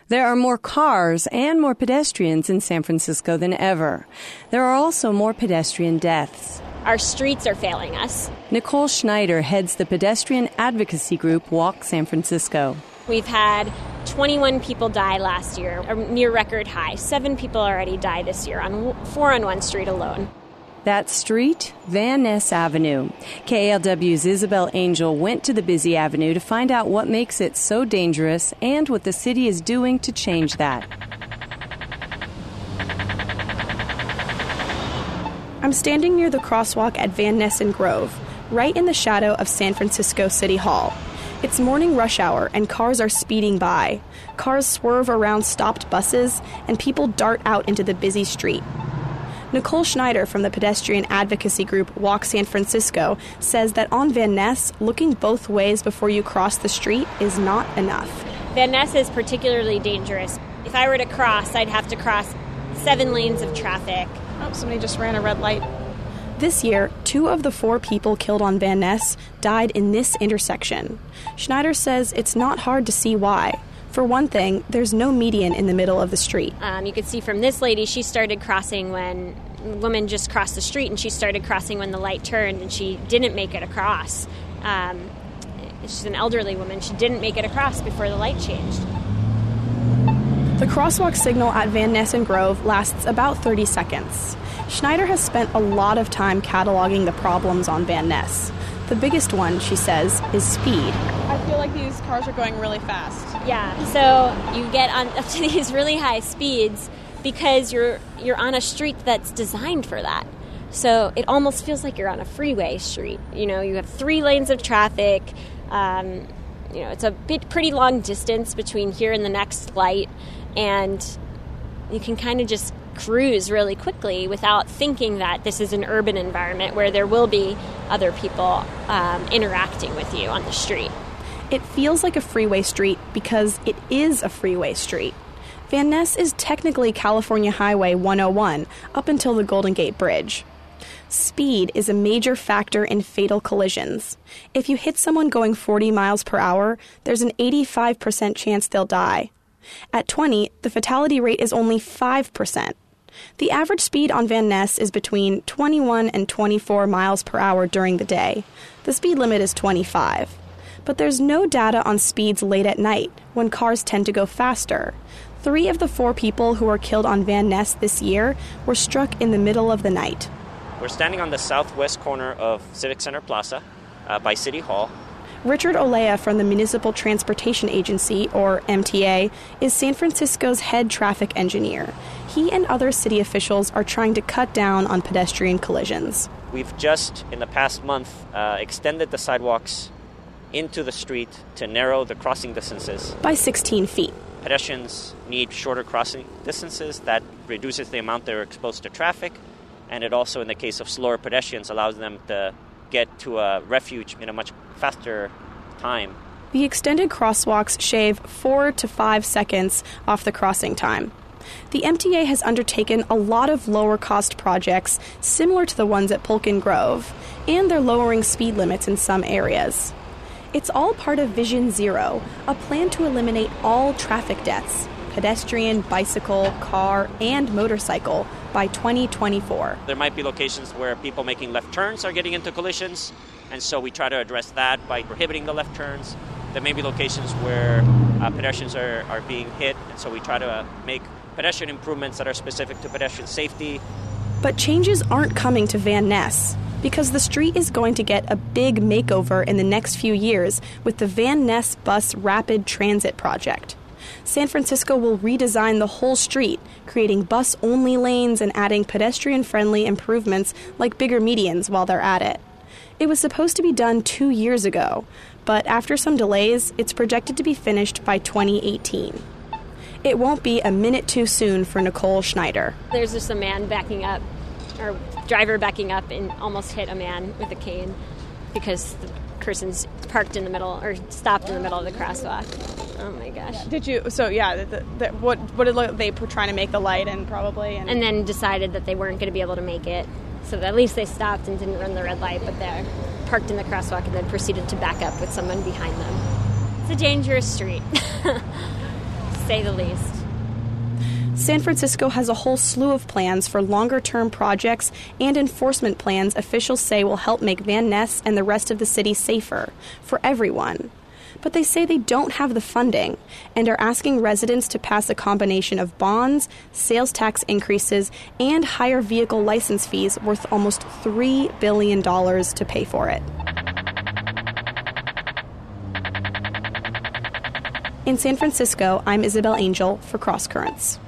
There are more cars and more pedestrians in San Francisco than ever. There are also more pedestrian deaths. Our streets are failing us. Nicole Schneider heads the pedestrian advocacy group Walk San Francisco. We've had 21 people die last year, a near record high. 7 people already died this year, 4 on one street alone. That street, Van Ness Avenue. KALW's Isabel Angel went to the busy avenue to find out what makes it so dangerous and what the city is doing to change that. I'm standing near the crosswalk at Van Ness and Grove, right in the shadow of San Francisco City Hall. It's morning rush hour and cars are speeding by. Cars swerve around stopped buses and people dart out into the busy street. Nicole Schneider from the pedestrian advocacy group Walk San Francisco says that on Van Ness, looking both ways before you cross the street is not enough. Van Ness is particularly dangerous. If I were to cross, I'd have to cross 7 lanes of traffic. Oh, somebody just ran a red light. This year, 2 of the 4 people killed on Van Ness died in this intersection. Schneider says it's not hard to see why. For one thing, there's no median in the middle of the street. You can see from this lady, she started crossing when the woman just crossed the street, and she started crossing when the light turned, and she didn't make it across. She's an elderly woman. She didn't make it across before the light changed. The crosswalk signal at Van Ness and Grove lasts about 30 seconds. Schneider has spent a lot of time cataloging the problems on Van Ness. The biggest one, she says, is speed. I feel like these cars are going really fast. Yeah, so you get up to these really high speeds because you're on a street that's designed for that. So it almost feels like you're on a freeway street. You know, you have 3 lanes of traffic. It's a pretty long distance between here and the next light, and you can kind of just cruise really quickly without thinking that this is an urban environment where there will be other people interacting with you on the street. It feels like a freeway street because it is a freeway street. Van Ness is technically California Highway 101 up until the Golden Gate Bridge. Speed is a major factor in fatal collisions. If you hit someone going 40 miles per hour, there's an 85% chance they'll die. At 20, the fatality rate is only 5%. The average speed on Van Ness is between 21 and 24 miles per hour during the day. The speed limit is 25. But there's no data on speeds late at night, when cars tend to go faster. 3 of the 4 people who were killed on Van Ness this year were struck in the middle of the night. We're standing on the southwest corner of Civic Center Plaza by City Hall. Richard Olea from the Municipal Transportation Agency, or MTA, is San Francisco's head traffic engineer. He and other city officials are trying to cut down on pedestrian collisions. We've just, in the past month, extended the sidewalks into the street to narrow the crossing distances by 16 feet. Pedestrians need shorter crossing distances. That reduces the amount they're exposed to traffic, and it also, in the case of slower pedestrians, allows them to get to a refuge in a much faster time. The extended crosswalks shave 4 to 5 seconds off the crossing time. The MTA has undertaken a lot of lower-cost projects similar to the ones at Polk and Grove, and they're lowering speed limits in some areas. It's all part of Vision Zero, a plan to eliminate all traffic deaths, pedestrian, bicycle, car, and motorcycle, by 2024. There might be locations where people making left turns are getting into collisions, and so we try to address that by prohibiting the left turns. There may be locations where pedestrians are being hit, and so we try to make pedestrian improvements that are specific to pedestrian safety. But changes aren't coming to Van Ness, because the street is going to get a big makeover in the next few years with the Van Ness Bus Rapid Transit Project. San Francisco will redesign the whole street, creating bus-only lanes and adding pedestrian-friendly improvements like bigger medians while they're at it. It was supposed to be done 2 years ago, but after some delays, it's projected to be finished by 2018. It won't be a minute too soon for Nicole Schneider. There's just a man backing up, or driver backing up and almost hit a man with a cane because the person's parked in the middle or stopped in the middle of the crosswalk. Oh my gosh. Did you, so yeah, what did they were trying to make the light and probably? And then decided that they weren't going to be able to make it. So at least they stopped and didn't run the red light, but they're parked in the crosswalk and then proceeded to back up with someone behind them. It's a dangerous street. say the least. San Francisco has a whole slew of plans for longer-term projects and enforcement plans officials say will help make Van Ness and the rest of the city safer for everyone. But they say they don't have the funding and are asking residents to pass a combination of bonds, sales tax increases, and higher vehicle license fees worth almost $3 billion to pay for it. In San Francisco, I'm Isabel Angel for Cross Currents.